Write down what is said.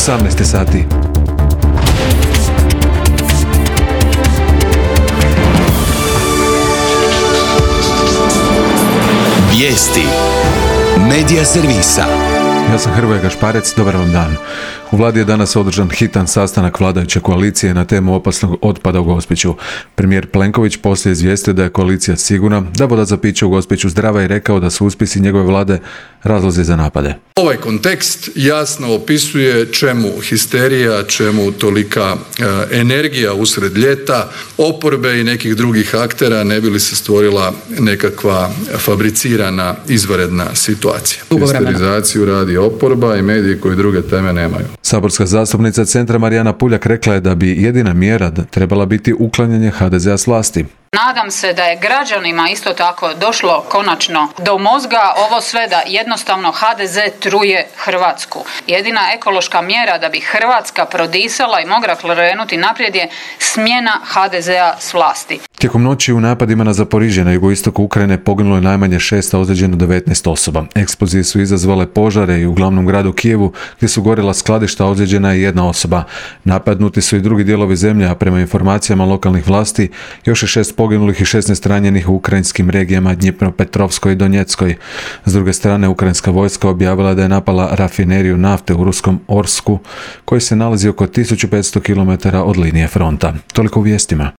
18 sati. Vijesti Medija servisa. Ja sam Hrvoje Gašparec, dobar vam dan. U vladi je danas održan hitan sastanak vladajuće koalicije na temu opasnog otpada u Gospiću. Premijer Plenković poslije izvijestio da je koalicija sigurna da voda za piće u Gospiću zdrava i rekao da su uspjesi njegove vlade razlozi za napade. Ovaj kontekst jasno opisuje čemu histerija, čemu tolika energija usred ljeta, oporbe i nekih drugih aktera ne bi li se stvorila nekakva fabricirana izvanredna situacija. Histerizaciju radi oporba i mediji koji druge teme nemaju. Saborska zastupnica Centra Marijana Puljak rekla je da bi jedina mjera trebala biti uklanjanje HDZ-a s vlasti. Nadam se da je građanima isto tako došlo konačno do mozga ovo sve da jednostavno HDZ truje Hrvatsku. Jedina ekološka mjera da bi Hrvatska prodisala i mogla krenuti naprijed je smjena HDZ-a s vlasti. Tijekom noći u napadima na Zaporižje na jugoistoku Ukrajine poginulo je najmanje 6, a ozlijeđeno 19 osoba. Eksplozije su izazvale požare i u glavnom gradu Kijevu gdje su gorjela skladišta, ozlijeđena je 1 osoba. Napadnuti su i drugi dijelovi zemlje, a prema informacijama lokalnih vlasti još je 6 poginulih i 16 ranjenih u ukrajinskim regijama Dnjepropetrovskoj i Donjeckoj. S druge strane, ukrajinska vojska objavila da je napala rafineriju nafte u ruskom Orsku, koji se nalazi oko 1500 km od linije fronta. Toliko u vijestima.